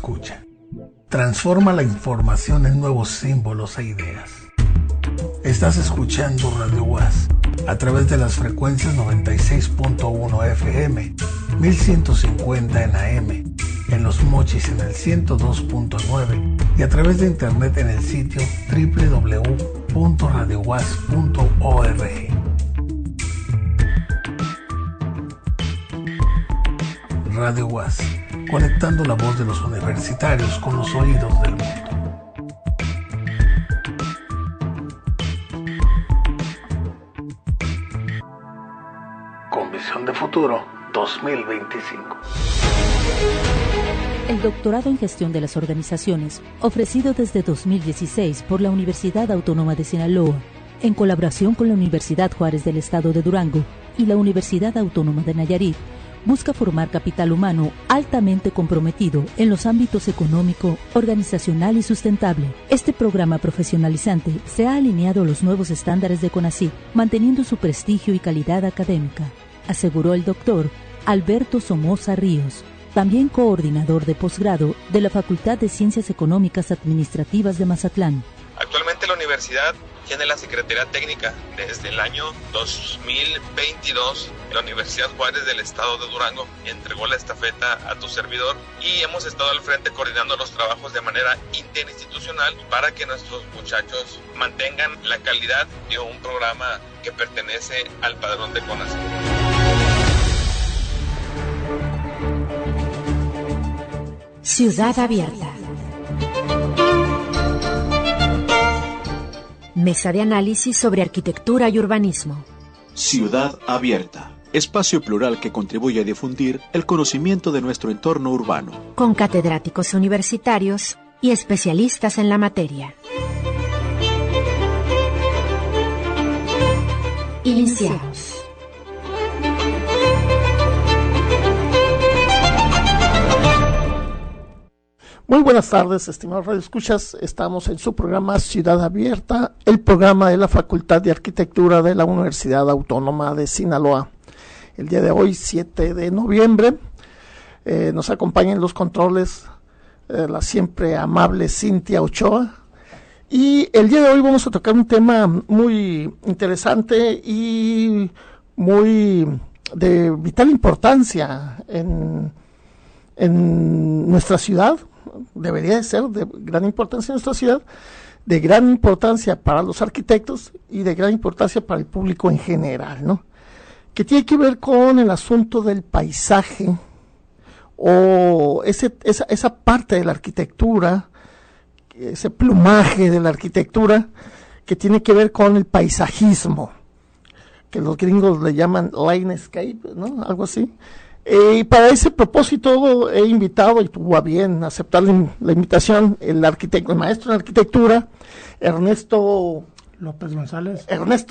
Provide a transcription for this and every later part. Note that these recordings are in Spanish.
escucha. Transforma la información en nuevos símbolos e ideas. Estás escuchando Radio UAS a través de las frecuencias 96.1 FM, 1150 en AM, en Los Mochis en el 102.9 y a través de internet en el sitio www.radiouas.org. Radio UAS, conectando la voz de los universitarios con los oídos del mundo. Con visión de futuro 2025. El doctorado en gestión de las organizaciones, ofrecido desde 2016 por la Universidad Autónoma de Sinaloa, en colaboración con la Universidad Juárez del Estado de Durango y la Universidad Autónoma de Nayarit, busca formar capital humano altamente comprometido en los ámbitos económico, organizacional y sustentable. Este programa profesionalizante se ha alineado a los nuevos estándares de CONACYT, manteniendo su prestigio y calidad académica, aseguró el doctor Alberto Somoza Ríos, también coordinador de posgrado de la Facultad de Ciencias Económicas Administrativas de Mazatlán. Actualmente la universidad tiene la Secretaría Técnica. Desde el año 2022, la Universidad Juárez del Estado de Durango entregó la estafeta a tu servidor y hemos estado al frente coordinando los trabajos de manera interinstitucional para que nuestros muchachos mantengan la calidad de un programa que pertenece al padrón de CONACYT. Ciudad Abierta. Mesa de análisis sobre arquitectura y urbanismo. Ciudad Abierta. Espacio plural que contribuye a difundir el conocimiento de nuestro entorno urbano. Con catedráticos universitarios y especialistas en la materia. Iniciamos. Muy buenas tardes, estimados radioescuchas. Estamos en su programa Ciudad Abierta, el programa de la Facultad de Arquitectura de la Universidad Autónoma de Sinaloa. El día de hoy, 7 de noviembre, nos acompaña en los controles la siempre amable Cintia Ochoa. Y el día de hoy vamos a tocar un tema muy interesante y muy de vital importancia en nuestra ciudad. Debería de ser de gran importancia en nuestra ciudad, de gran importancia para los arquitectos y de gran importancia para el público en general, ¿no? Que tiene que ver con el asunto del paisaje o esa parte de la arquitectura, ese plumaje de la arquitectura que tiene que ver con el paisajismo, que los gringos le llaman landscape, ¿no? Algo así. Y para ese propósito he invitado, y tuvo a bien aceptar la invitación, el maestro en arquitectura, Ernesto López González,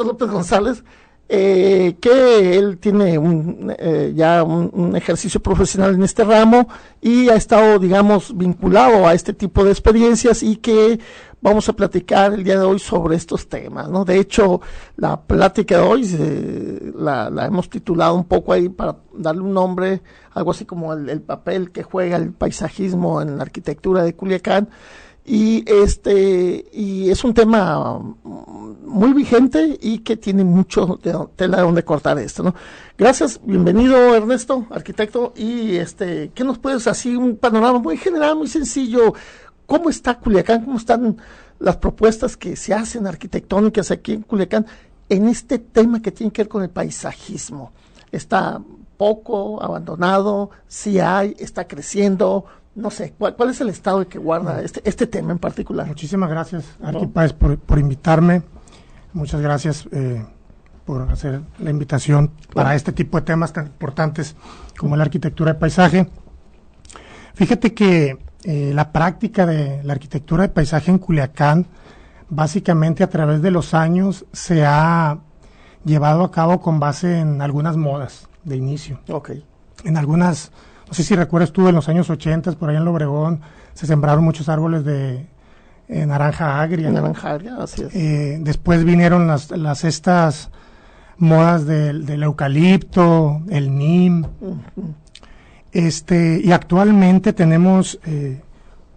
que él tiene ya un ejercicio profesional en este ramo y ha estado, digamos, vinculado a este tipo de experiencias y que vamos a platicar el día de hoy sobre estos temas, ¿no? De hecho, la plática de hoy la hemos titulado un poco ahí para darle un nombre, algo así como el papel que juega el paisajismo en la arquitectura de Culiacán. Y es un tema muy vigente y que tiene mucho tela de donde cortar esto, ¿no? Gracias, bienvenido Ernesto, arquitecto, y ¿qué nos puedes así un panorama muy general, muy sencillo? ¿Cómo está Culiacán? ¿Cómo están las propuestas que se hacen arquitectónicas aquí en Culiacán en este tema que tiene que ver con el paisajismo? ¿Está poco abandonado? ¿Sí hay? ¿Está creciendo? No sé, ¿cuál es el estado que guarda este tema en particular? Muchísimas gracias, Arquipáez, por invitarme. Muchas gracias por hacer la invitación para este tipo de temas tan importantes como la arquitectura de paisaje. Fíjate que la práctica de la arquitectura de paisaje en Culiacán, básicamente a través de los años, se ha llevado a cabo con base en algunas modas de inicio. Okay. En algunas, no sé si recuerdas tú, en los años 80, por ahí en Obregón, se sembraron muchos árboles de naranja agria. Naranja agria, así es. Después vinieron estas modas del eucalipto, el neem. Uh-huh. Y actualmente tenemos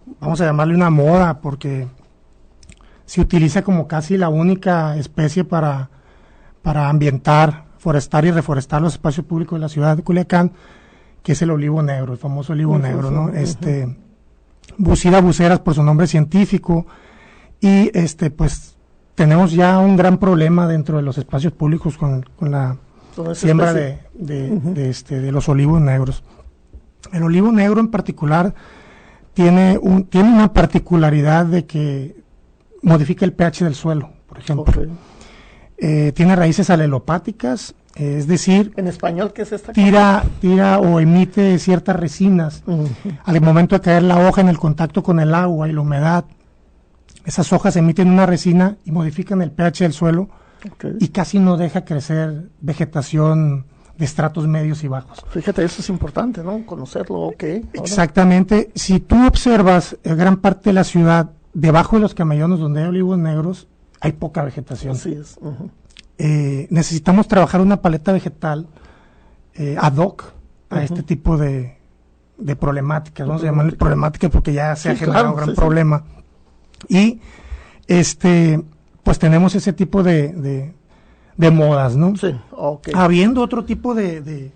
vamos a llamarle una moda, porque se utiliza como casi la única especie para ambientar, forestar y reforestar los espacios públicos de la ciudad de Culiacán, que es el olivo negro, el famoso olivo negro, ¿no? Bucida buceras por su nombre científico, y pues tenemos ya un gran problema dentro de los espacios públicos con la siembra de los olivos negros. El olivo negro en particular tiene una particularidad de que modifica el pH del suelo, por ejemplo. Tiene raíces alelopáticas, es decir, en español, ¿qué es esta? Tira o emite ciertas resinas al momento de caer la hoja en el contacto con el agua y la humedad. Esas hojas emiten una resina y modifican el pH del suelo, y casi no deja crecer vegetación de estratos medios y bajos. Fíjate, eso es importante, ¿no? Conocerlo, Exactamente. Si tú observas gran parte de la ciudad, debajo de los camellones donde hay olivos negros, hay poca vegetación. Así es. Necesitamos trabajar una paleta vegetal ad hoc a este tipo de problemáticas. Vamos a llamarle problemática porque ya se ha generado un gran problema. Y pues tenemos ese tipo de modas, ¿no? Sí, habiendo otro tipo de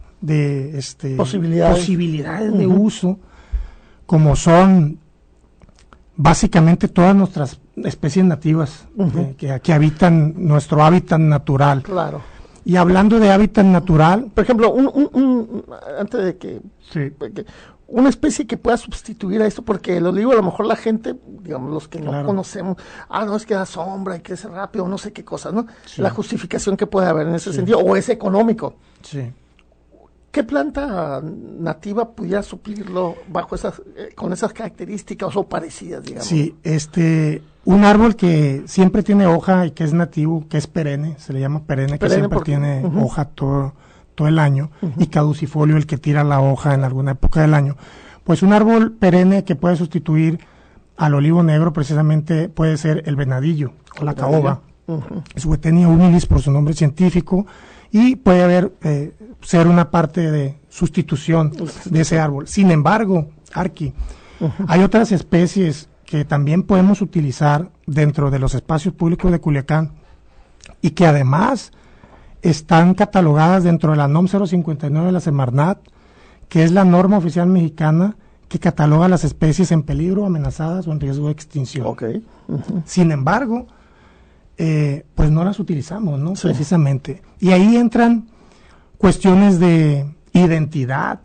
posibilidades de uso, como son básicamente todas nuestras especies nativas que habitan nuestro hábitat natural. Claro. Y hablando de hábitat natural, por ejemplo, antes de que, una especie que pueda sustituir a esto, porque el olivo a lo mejor la gente, digamos, los que no conocemos, no es que da sombra y crece rápido, no sé qué cosas, ¿no? Sí. La justificación que puede haber en ese sentido, o es económico. Sí. ¿Qué planta nativa pudiera suplirlo bajo con esas características o parecidas, digamos? Sí, un árbol que siempre tiene hoja y que es nativo, que es perenne, se le llama perenne, que siempre tiene hoja todo el año, y caducifolio, el que tira la hoja en alguna época del año. Pues un árbol perenne que puede sustituir al olivo negro precisamente puede ser el venadillo o la caoba, Suetenia humilis por su nombre científico, y puede ser una parte de sustitución de ese árbol. Sin embargo, Arqui, hay otras especies que también podemos utilizar dentro de los espacios públicos de Culiacán y que además están catalogadas dentro de la NOM 059 de la Semarnat, que es la norma oficial mexicana que cataloga las especies en peligro, amenazadas o en riesgo de extinción. Sin embargo, pues no las utilizamos, ¿no? Sí. Precisamente. Y ahí entran cuestiones de identidad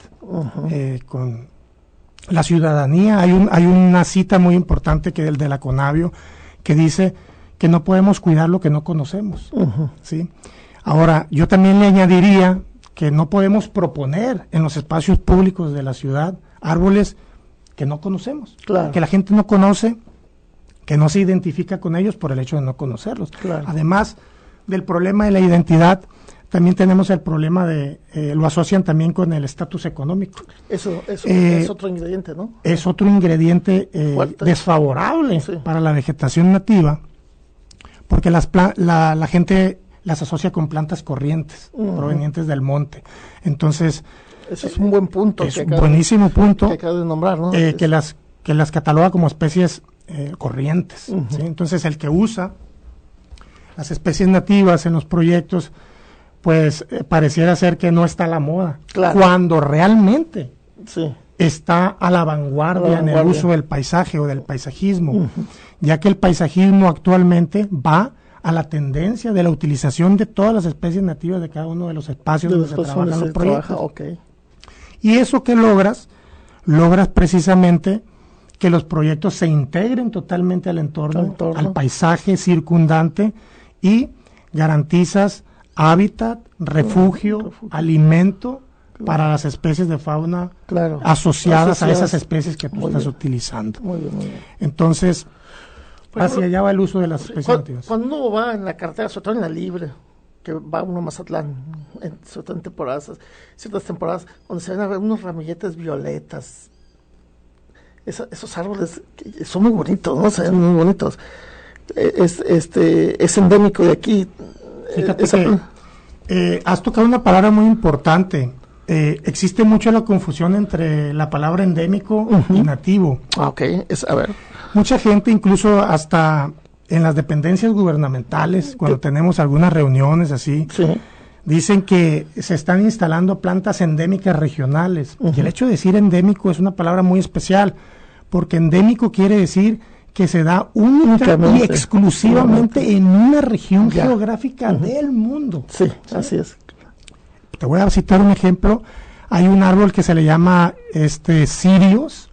con la ciudadanía. Hay una cita muy importante que es el de la Conavio, que dice que no podemos cuidar lo que no conocemos. ¿Sí? Ahora, yo también le añadiría que no podemos proponer en los espacios públicos de la ciudad árboles que no conocemos, que la gente no conoce, que no se identifica con ellos por el hecho de no conocerlos. Además del problema de la identidad, también tenemos el problema lo asocian también con el estatus económico. Eso es otro ingrediente, ¿no? Es otro ingrediente desfavorable para la vegetación nativa, porque la gente las asocia con plantas corrientes provenientes del monte. Entonces, ese es un buen punto. Es un buenísimo punto que acabas de nombrar, ¿no? Que las cataloga como especies corrientes. ¿Sí? Entonces, el que usa las especies nativas en los proyectos, pues pareciera ser que no está a la moda, cuando realmente está a la vanguardia en el uso del paisaje o del paisajismo, ya que el paisajismo actualmente va a la tendencia de la utilización de todas las especies nativas de cada uno de los espacios donde se trabajan los proyectos. Y eso que logras precisamente que los proyectos se integren totalmente al entorno, al paisaje circundante, y garantizas hábitat, refugio, alimento para las especies de fauna asociadas a esas especies que tú estás utilizando. Muy bien. Entonces, hacia allá va el uso de las especies nativas. Cuando uno va en la carretera, sobre todo en la libre, que va uno a Mazatlán, sobre todo en ciertas temporadas, donde se ven a ver unos ramilletes violetas, esos árboles son muy bonitos, ¿no? Se ven muy bonitos. Es endémico de aquí. Fíjate que has tocado una palabra muy importante, existe mucho la confusión entre la palabra endémico y nativo. Ok, a ver. Mucha gente, incluso hasta en las dependencias gubernamentales, cuando tenemos algunas reuniones así, dicen que se están instalando plantas endémicas regionales. Y el hecho de decir endémico es una palabra muy especial, porque endémico quiere decir que se da única y exclusivamente en una región geográfica del mundo. Sí, así es. Te voy a citar un ejemplo. Hay un árbol que se le llama cirios,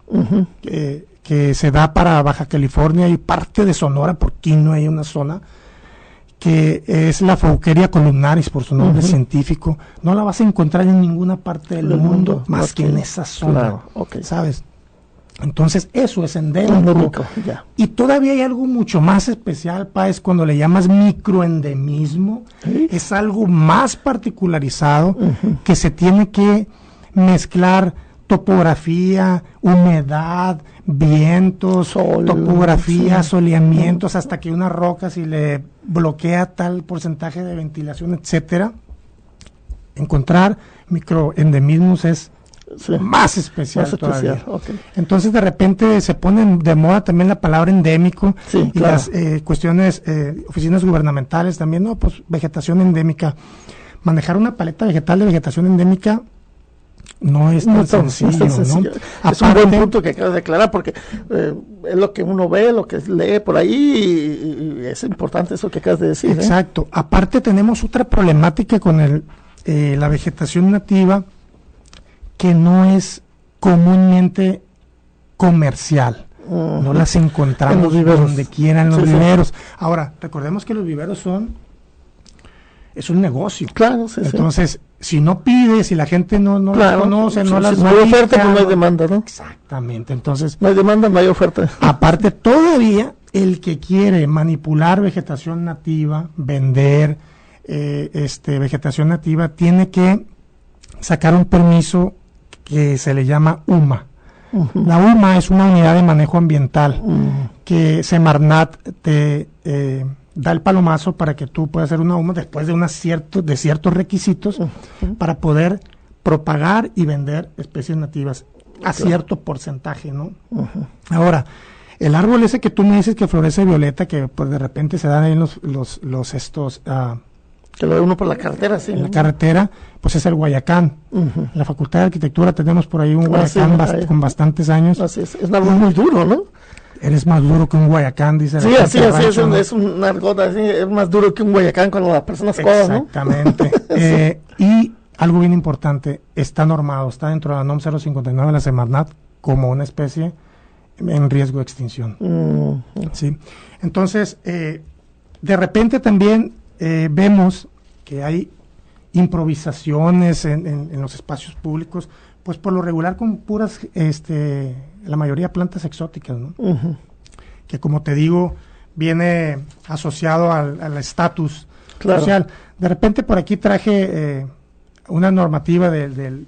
que se da para Baja California y parte de Sonora, porque no hay una zona, que es la Fouqueria columnaris por su nombre científico. No la vas a encontrar en ninguna parte del mundo más que en esa zona, ¿sabes? Entonces eso es endémico. Y todavía hay algo mucho más especial, Páez, cuando le llamas microendemismo. Es algo más particularizado que se tiene que mezclar topografía, humedad, vientos, topografía, soleamientos, hasta que una roca, si le bloquea tal porcentaje de ventilación, etcétera. Encontrar microendemismos es más especial todavía. Entonces de repente se pone de moda también la palabra endémico y las cuestiones, oficinas gubernamentales también, no, pues vegetación endémica. Manejar una paleta vegetal de vegetación endémica no es tan sencillo, ¿no? Es un buen punto que acabas de aclarar, porque es lo que uno ve, lo que lee por ahí, y es importante eso que acabas de decir. Exacto. Aparte tenemos otra problemática con la vegetación nativa, que no es comúnmente comercial. No las encontramos donde quieran los viveros. Ahora, recordemos que los viveros es un negocio. Entonces, si no pides, si la gente no las conoce, no las no hay oferta, pues no hay demanda, ¿no? Exactamente. Entonces, no hay demanda, no hay oferta. Aparte, todavía el que quiere manipular vegetación nativa, vender vegetación nativa, tiene que sacar un permiso que se le llama UMA. La UMA es una unidad de manejo ambiental que Semarnat te da el palomazo para que tú puedas hacer una UMA después de ciertos requisitos para poder propagar y vender especies nativas a cierto porcentaje, ¿no? Ahora, el árbol ese que tú me dices que florece violeta, que pues de repente se dan ahí los estos que lo ve uno por la carretera, sí. En la carretera, pues es el guayacán. En la Facultad de Arquitectura tenemos por ahí un guayacán con bastantes años. Así es un árbol muy duro, ¿no? Eres más duro que un guayacán, dice. Sí, así es un argot así, es más duro que un guayacán cuando la persona es coda, ¿no? Exactamente. Y algo bien importante, está normado, está dentro de la NOM 059 de la Semarnat como una especie en riesgo de extinción. ¿Sí? Entonces, de repente también vemos que hay improvisaciones en los espacios públicos, pues por lo regular con puras, la mayoría plantas exóticas, ¿no? Que como te digo, viene asociado al estatus social. De repente por aquí traje una normativa del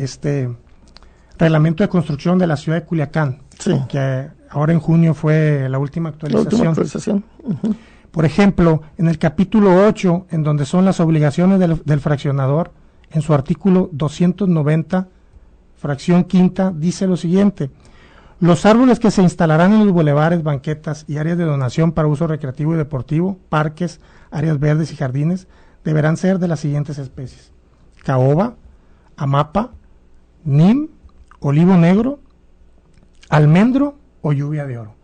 reglamento de construcción de la ciudad de Culiacán, que ahora en junio fue la última actualización. Por ejemplo, en el capítulo 8, en donde son las obligaciones del fraccionador, en su artículo 290, fracción quinta, dice lo siguiente: los árboles que se instalarán en los bulevares, banquetas y áreas de donación para uso recreativo y deportivo, parques, áreas verdes y jardines, deberán ser de las siguientes especies: caoba, amapa, nim, olivo negro, almendro o lluvia de oro.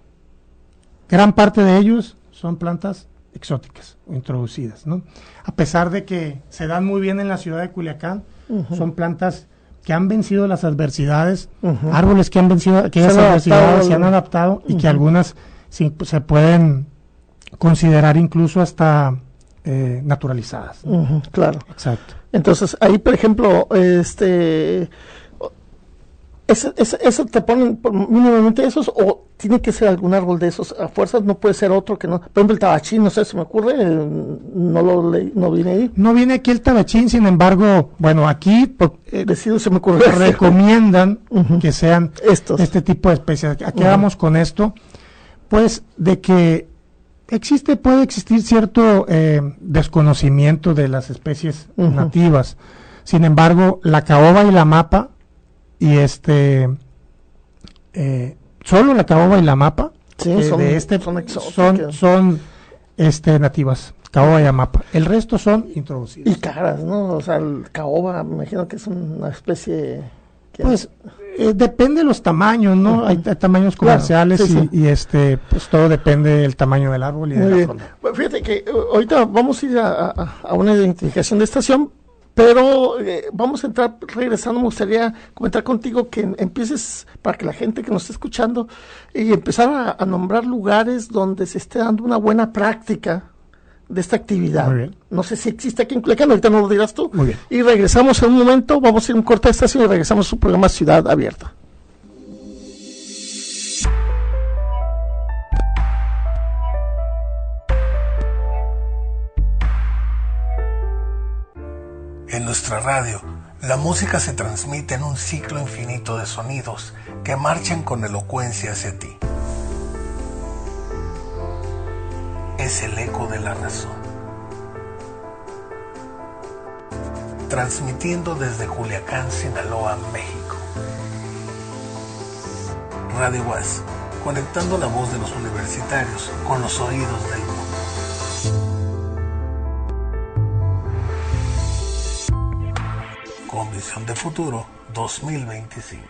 Gran parte de ellos son plantas exóticas o introducidas, ¿no? A pesar de que se dan muy bien en la ciudad de Culiacán, son plantas que han vencido las adversidades, árboles que han vencido aquellas adversidades, se han adaptado y que algunas se pueden considerar incluso hasta naturalizadas, ¿no? Claro. Exacto. Entonces, ahí, por ejemplo, ¿eso te ponen mínimamente esos o tiene que ser algún árbol de esos? A fuerzas no puede ser otro que no. Por ejemplo, el tabachín, no sé, se me ocurre, no viene ahí. No viene aquí el tabachín, sin embargo, bueno, aquí se me ocurre recomiendan que sean este tipo de especies. Aquí vamos con esto, pues, de que puede existir cierto desconocimiento de las especies nativas. Sin embargo, la caoba y la mapa, y solo la caoba y la mapa son nativas, caoba y amapa. El resto son introducidos. Y caras, ¿no? O sea, el caoba, me imagino que es una especie que... Pues depende de los tamaños, ¿no? Uh-huh. Hay tamaños comerciales, claro, sí. Pues todo depende del tamaño del árbol y de la zona. Bueno, fíjate que ahorita vamos a ir a una identificación de estación, pero vamos a entrar, regresando, me gustaría comentar contigo que empieces, para que la gente que nos esté escuchando, y empezar a nombrar lugares donde se esté dando una buena práctica de esta actividad. Muy bien. No sé si existe aquí en Culiacán, ahorita no lo dirás tú. Muy bien. Y regresamos en un momento, vamos a ir a un corte de estación y regresamos a su programa Ciudad Abierta. En nuestra radio, la música se transmite en un ciclo infinito de sonidos que marchan con elocuencia hacia ti. Es el eco de la razón. Transmitiendo desde Culiacán, Sinaloa, México. Radio UAS, conectando la voz de los universitarios con los oídos del mundo. Con visión de futuro 2025.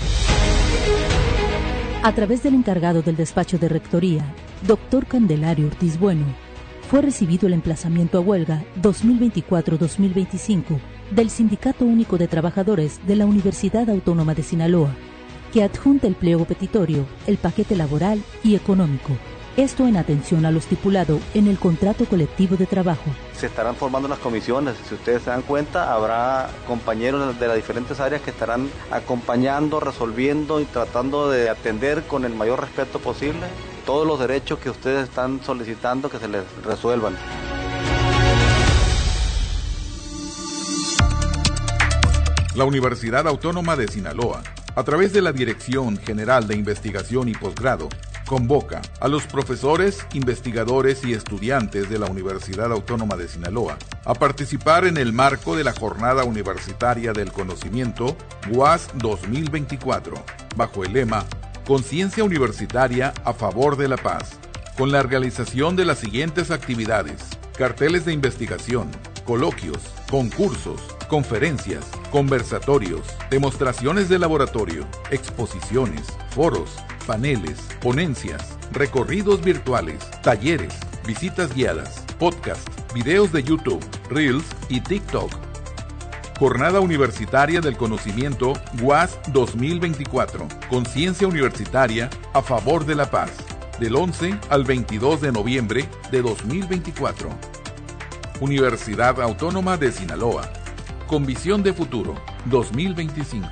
A través del encargado del despacho de rectoría, Dr. Candelario Ortiz Bueno, fue recibido el emplazamiento a huelga 2024-2025 del Sindicato Único de Trabajadores de la Universidad Autónoma de Sinaloa, que adjunta el pliego petitorio, el paquete laboral y económico. Esto en atención a lo estipulado en el contrato colectivo de trabajo. Se estarán formando las comisiones, si ustedes se dan cuenta, habrá compañeros de las diferentes áreas que estarán acompañando, resolviendo y tratando de atender con el mayor respeto posible todos los derechos que ustedes están solicitando que se les resuelvan. La Universidad Autónoma de Sinaloa, a través de la Dirección General de Investigación y Posgrado, convoca a los profesores, investigadores y estudiantes de la Universidad Autónoma de Sinaloa a participar en el marco de la Jornada Universitaria del Conocimiento UAS 2024, bajo el lema Conciencia Universitaria a favor de la paz, con la realización de las siguientes actividades: carteles de investigación, coloquios, concursos, conferencias, conversatorios, demostraciones de laboratorio, exposiciones, foros, paneles, ponencias, recorridos virtuales, talleres, visitas guiadas, podcast, videos de YouTube, Reels y TikTok. Jornada Universitaria del Conocimiento UAS 2024. Conciencia Universitaria a favor de la paz. Del 11 al 22 de noviembre de 2024. Universidad Autónoma de Sinaloa. Con visión de futuro 2025.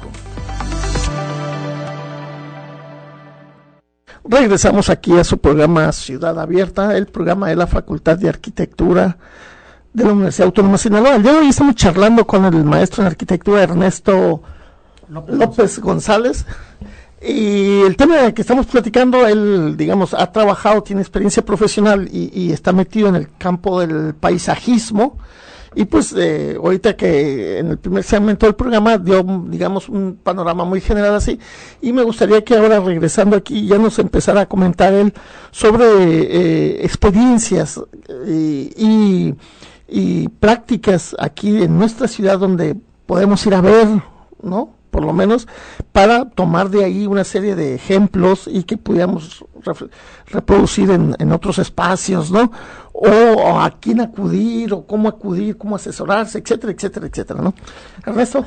Regresamos aquí a su programa Ciudad Abierta, el programa de la Facultad de Arquitectura de la Universidad Autónoma de Sinaloa. El día de hoy estamos charlando con el maestro en arquitectura Ernesto López González. Y el tema de que estamos platicando, él, digamos, ha trabajado, tiene experiencia profesional y está metido en el campo del paisajismo. Y pues ahorita que en el primer segmento del programa dio, digamos, un panorama muy general así, y me gustaría que ahora, regresando aquí, ya nos empezara a comentar él sobre experiencias y prácticas aquí en nuestra ciudad donde podemos ir a ver, ¿no? Por lo menos para tomar de ahí una serie de ejemplos y que pudiéramos reproducir en otros espacios, ¿no? O a quién acudir, o cómo asesorarse, etcétera, etcétera, etcétera, ¿no? Ernesto.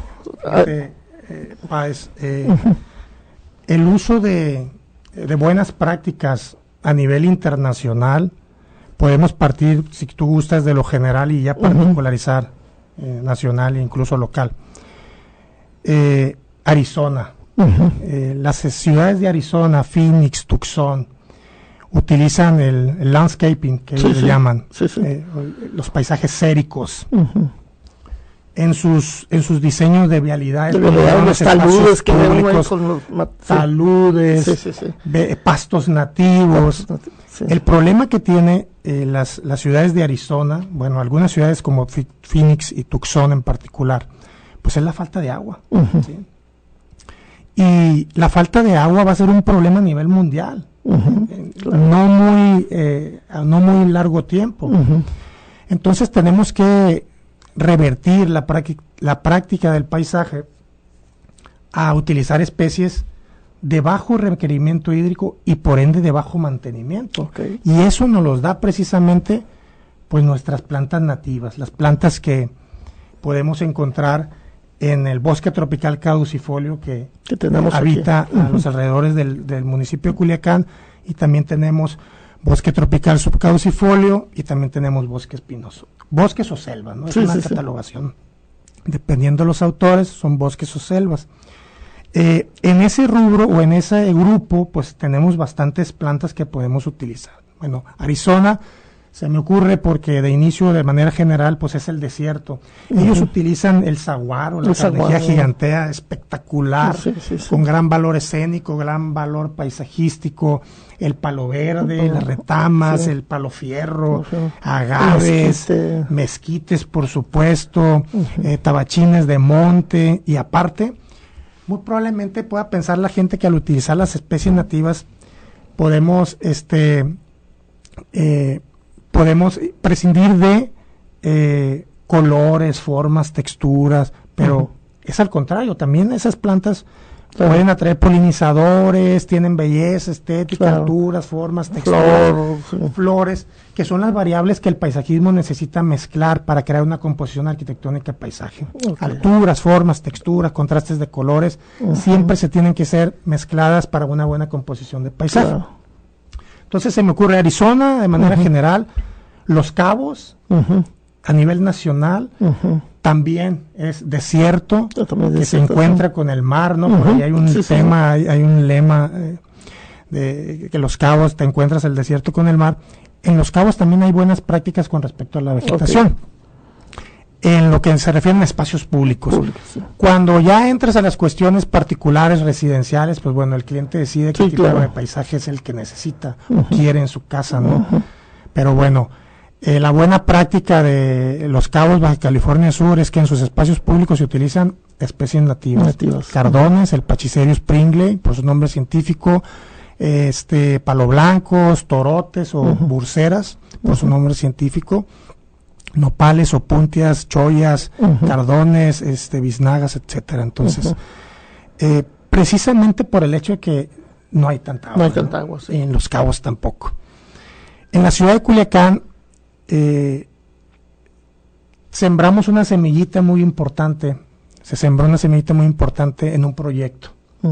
Páez, el uso de buenas prácticas a nivel internacional, podemos partir, si tú gustas, de lo general y ya particularizar nacional e incluso local. Arizona, las ciudades de Arizona, Phoenix, Tucson, utilizan el landscaping, que ellos le llaman, los paisajes séricos, en sus diseños de vialidades, los taludes que públicos, taludes, pastos nativos. El problema que tiene las ciudades de Arizona, bueno, algunas ciudades como Phoenix y Tucson en particular, pues es la falta de agua. ¿Sí? Y la falta de agua va a ser un problema a nivel mundial, no muy largo tiempo. Entonces tenemos que revertir la práctica del paisaje a utilizar especies de bajo requerimiento hídrico y por ende de bajo mantenimiento. Y eso nos los da precisamente pues nuestras plantas nativas, las plantas que podemos encontrar en el bosque tropical caducifolio que habita aquí a los alrededores del municipio de Culiacán, y también tenemos bosque tropical subcaducifolio y también tenemos bosque espinoso. Bosques o selvas, ¿no? Es una catalogación. Dependiendo de los autores, son bosques o selvas. En ese rubro o en ese grupo, pues tenemos bastantes plantas que podemos utilizar. Bueno, Arizona se me ocurre porque de inicio, de manera general, pues es el desierto. Ellos utilizan el saguaro, la carnejía gigantea, espectacular, con gran valor escénico, gran valor paisajístico, el palo verde, las retamas, el palo fierro, agaves, mezquites, por supuesto, tabachines de monte, y aparte, muy probablemente pueda pensar la gente que al utilizar las especies nativas podemos prescindir de colores, formas, texturas, pero es al contrario, también esas plantas pueden atraer polinizadores, tienen belleza, estética, alturas, formas, texturas, flores, que son las variables que el paisajismo necesita mezclar para crear una composición arquitectónica de paisaje. Alturas, formas, texturas, contrastes de colores, siempre se tienen que ser mezcladas para una buena composición de paisaje. Entonces se me ocurre Arizona de manera general, Los Cabos a nivel nacional, también es desierto, que se encuentra con el mar, ¿no? Por ahí hay un tema, hay un lema de que Los Cabos te encuentras el desierto con el mar. En Los Cabos también hay buenas prácticas con respecto a la vegetación. En lo que se refiere a espacios públicos. Cuando ya entras a las cuestiones particulares, residenciales, pues bueno, el cliente decide qué tipo de paisaje es el que necesita o quiere en su casa, ¿no? Pero bueno, la buena práctica de Los Cabos, Baja California Sur, es que en sus espacios públicos se utilizan especies nativas. Cardones, el Pachyserius pringlei, por su nombre científico, palo blancos, torotes o burseras, por su nombre científico, nopales, opuntias, chollas, cardones, biznagas, etcétera. Entonces, precisamente por el hecho de que no hay tanta agua. No hay tanta agua, sí. En Los Cabos tampoco. En la ciudad de Culiacán, sembramos una semillita muy importante. Se sembró una semillita muy importante en un proyecto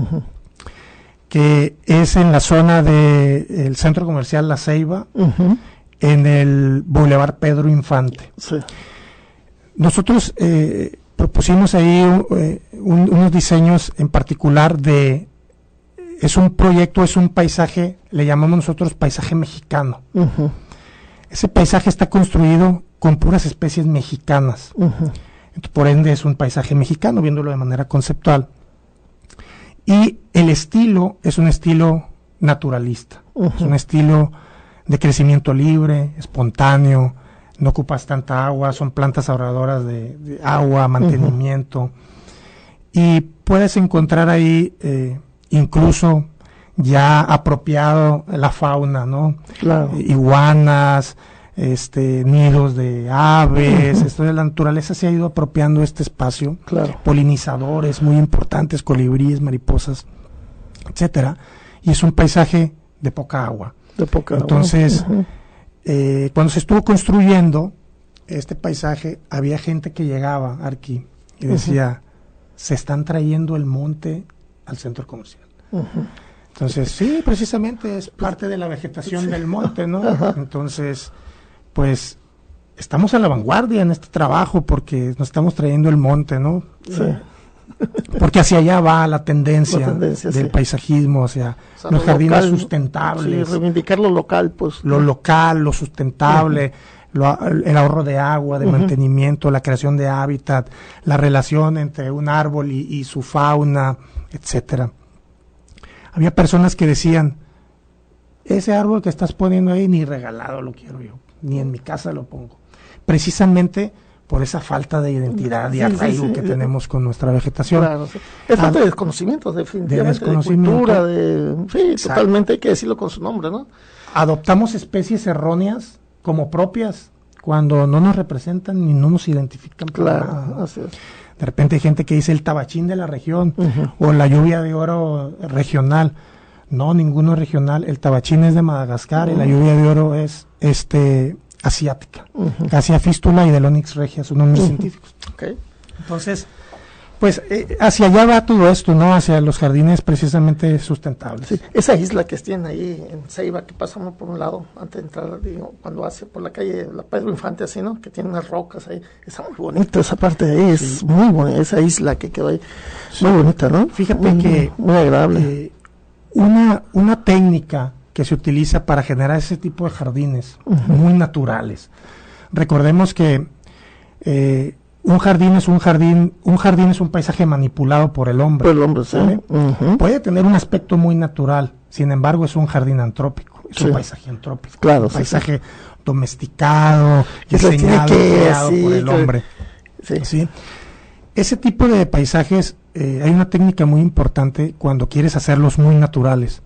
que es en la zona del centro comercial La Ceiba, en el Boulevard Pedro Infante. Nosotros propusimos ahí unos diseños en particular es un proyecto, es un paisaje, le llamamos nosotros paisaje mexicano. Ese paisaje está construido con puras especies mexicanas. Entonces, por ende es un paisaje mexicano, viéndolo de manera conceptual. Y el estilo es un estilo naturalista, es un estilo de crecimiento libre, espontáneo, no ocupas tanta agua, son plantas ahorradoras de agua, mantenimiento, y puedes encontrar ahí incluso ya apropiado la fauna, ¿no? Iguanas, nidos de aves, esto de la naturaleza se ha ido apropiando este espacio, polinizadores muy importantes, colibríes, mariposas, etcétera, y es un paisaje de poca agua. Entonces, cuando se estuvo construyendo este paisaje, había gente que llegaba aquí y decía, se están trayendo el monte al centro comercial. Entonces, sí, precisamente es parte de la vegetación del monte, ¿no? Entonces, pues, estamos a la vanguardia en este trabajo porque nos estamos trayendo el monte, ¿no? Porque hacia allá va la tendencia del paisajismo, hacia los jardines local, sustentables. Reivindicar lo local, pues. Lo local, lo sustentable, el ahorro de agua, de mantenimiento, la creación de hábitat, la relación entre un árbol y su fauna, etcétera. Había personas que decían, ese árbol que estás poniendo ahí ni regalado lo quiero yo, ni en mi casa lo pongo. Precisamente por esa falta de identidad y arraigo que tenemos con nuestra vegetación. Claro, sí. Es falta de desconocimiento, definitivamente, de cultura, totalmente hay que decirlo con su nombre, ¿no? Adoptamos especies erróneas como propias cuando no nos representan ni no nos identifican. Claro, así es. De repente hay gente que dice el tabachín de la región o la lluvia de oro regional. No, ninguno es regional. El tabachín es de Madagascar y la lluvia de oro es asiática. Cassia fístula y Delonix regia son nombres científicos. Okay. Entonces, pues hacia allá va todo esto, ¿no? Hacia los jardines precisamente sustentables. Sí. Esa isla que tienen ahí en Ceiba, que pasa uno por un lado antes de entrar, digo, cuando hace por la calle la Pedro Infante, así, ¿no? Que tiene unas rocas ahí. Está muy bonito esa parte de ahí, es muy bonita, esa isla que quedó ahí. Muy bonita, ¿no? Fíjate que muy agradable. Una técnica que se utiliza para generar ese tipo de jardines muy naturales. Recordemos que un jardín es un paisaje manipulado por el hombre. Por el hombre, sí. Puede tener un aspecto muy natural, sin embargo es un jardín antrópico, es un paisaje antrópico, claro, un paisaje domesticado, diseñado, creado por el hombre. ¿Sí? Ese tipo de paisajes, hay una técnica muy importante cuando quieres hacerlos muy naturales.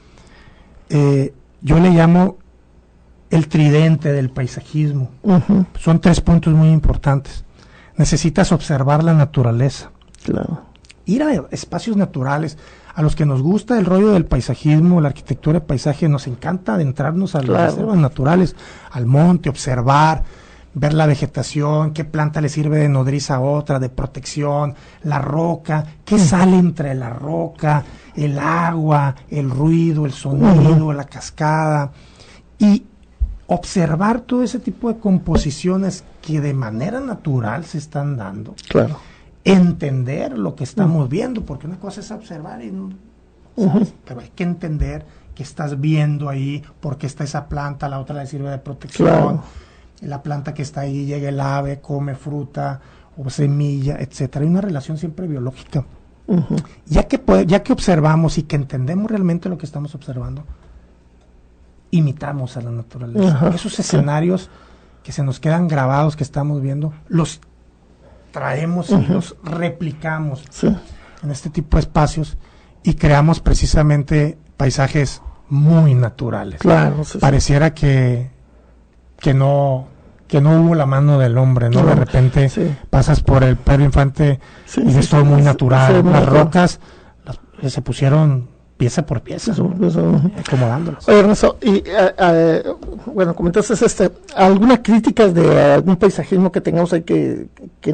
Yo le llamo el tridente del paisajismo. Son 3 puntos muy importantes. Necesitas observar la naturaleza. Claro. Ir a espacios naturales. A los que nos gusta el rollo del paisajismo, la arquitectura de paisaje, nos encanta adentrarnos a las reservas naturales, al monte, observar, ver la vegetación, qué planta le sirve de nodriza a otra, de protección, la roca, qué sale entre la roca, el agua, el ruido, el sonido, la cascada, y observar todo ese tipo de composiciones que de manera natural se están dando. Claro. Entender lo que estamos viendo, porque una cosa es observar y ¿sabes? Pero hay que entender que estás viendo ahí, porque está esa planta, la otra le sirve de protección. Claro. La planta que está ahí, llega el ave, come fruta o semilla, etcétera. Hay una relación siempre biológica. Ya que observamos y que entendemos realmente lo que estamos observando, imitamos a la naturaleza. Esos escenarios que se nos quedan grabados, que estamos viendo, los traemos y los replicamos en este tipo de espacios y creamos precisamente paisajes muy naturales. Claro, pareciera que no hubo la mano del hombre, ¿no? De repente pasas por el Pedro Infante y ves todo muy natural. Las rocas se pusieron pieza por pieza, acomodándolas. Oye, Ernesto, y bueno, comentaste alguna crítica de algún paisajismo que tengamos ahí que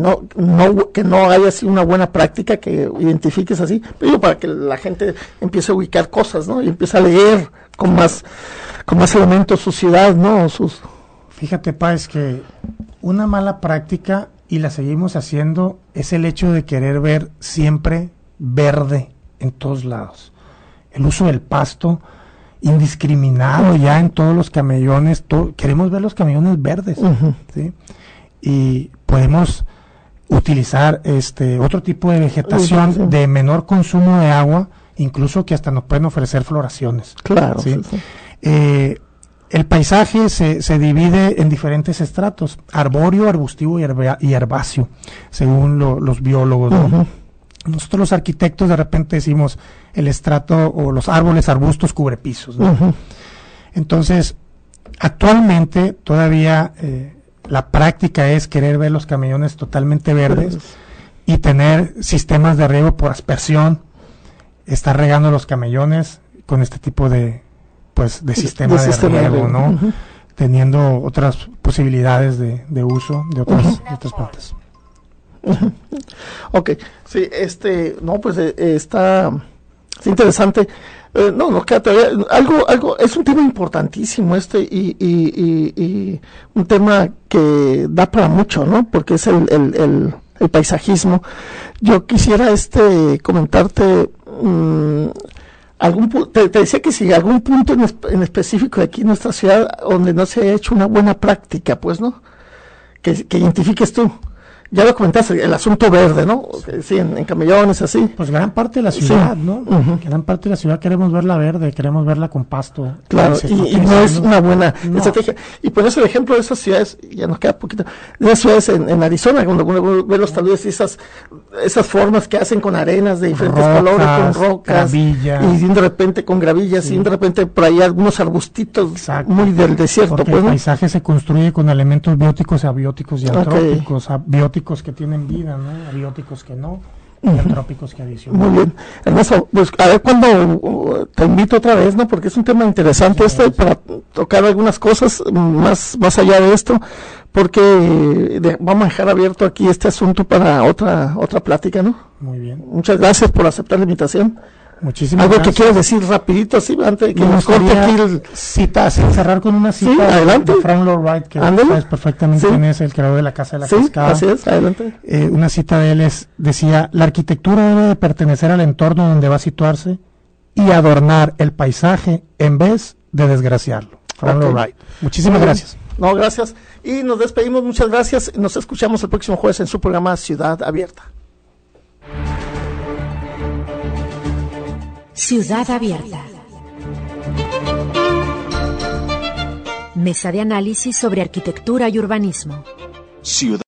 no haya sido una buena práctica, que identifiques así, pero para que la gente empiece a ubicar cosas, ¿no? Y empiece a leer con más elementos su ciudad, ¿no? Fíjate, Páez, que una mala práctica, y la seguimos haciendo, es el hecho de querer ver siempre verde en todos lados. El uso del pasto indiscriminado ya en todos los camellones, queremos ver los camellones verdes, ¿sí? Y podemos utilizar otro tipo de vegetación de menor consumo de agua, incluso que hasta nos pueden ofrecer floraciones. Claro. ¿Sí? El paisaje se divide en diferentes estratos: arbóreo, arbustivo y herbáceo, según los biólogos, ¿no? Nosotros los arquitectos de repente decimos el estrato o los árboles, arbustos, cubrepisos, ¿no? Entonces, actualmente todavía la práctica es querer ver los camellones totalmente verdes y tener sistemas de riego por aspersión, estar regando los camellones con este tipo de sistema de riego, ¿no? Teniendo otras posibilidades de uso de otras plantas. Ok, sí, no, pues está interesante. No queda todavía algo, es un tema importantísimo y un tema que da para mucho, ¿no? Porque es el paisajismo. Yo quisiera comentarte te decía que si algún punto en específico de aquí en nuestra ciudad donde no se ha hecho una buena práctica, pues, ¿no? Que identifiques tú. ya lo comentaste, el asunto verde, ¿no? Sí, en camellones, así. Pues gran parte de la ciudad, sí. ¿no? Uh-huh. Gran parte de la ciudad queremos verla verde, queremos verla con pasto. Claro, y no es una buena estrategia. Y por eso el ejemplo de esas ciudades, ya nos queda poquito, de esas ciudades en Arizona, cuando uno ve los taludes y esas formas que hacen con arenas de diferentes colores, con rocas, gravilla, y de repente con gravillas, y de repente por ahí algunos arbustitos muy del desierto. Porque pues, el paisaje se construye con elementos bióticos, abióticos y antrópicos, bióticos que tienen vida, ¿no? Abióticos que no, y antrópicos que adicionan. Muy bien. Ernesto, pues a ver cuando te invito otra vez, ¿no? Porque es un tema interesante para tocar algunas cosas más allá de esto, porque vamos a dejar abierto aquí este asunto para otra plática, ¿no? Muy bien. Muchas gracias por aceptar la invitación. Muchísimas ¿Algo gracias. que quieras decir rapidito, así, antes de que nos corte aquí cita, cerrar con una cita adelante. de Frank Lloyd Wright, que sabes perfectamente quién es, el creador de la Casa de la Cascada. Así es, adelante. Una cita de él decía, la arquitectura debe de pertenecer al entorno donde va a situarse y adornar el paisaje en vez de desgraciarlo. Frank Lloyd Wright. Muchísimas gracias. No, gracias. Y nos despedimos, muchas gracias. Nos escuchamos el próximo jueves en su programa Ciudad Abierta. Ciudad Abierta. Mesa de análisis sobre arquitectura y urbanismo. Ciudad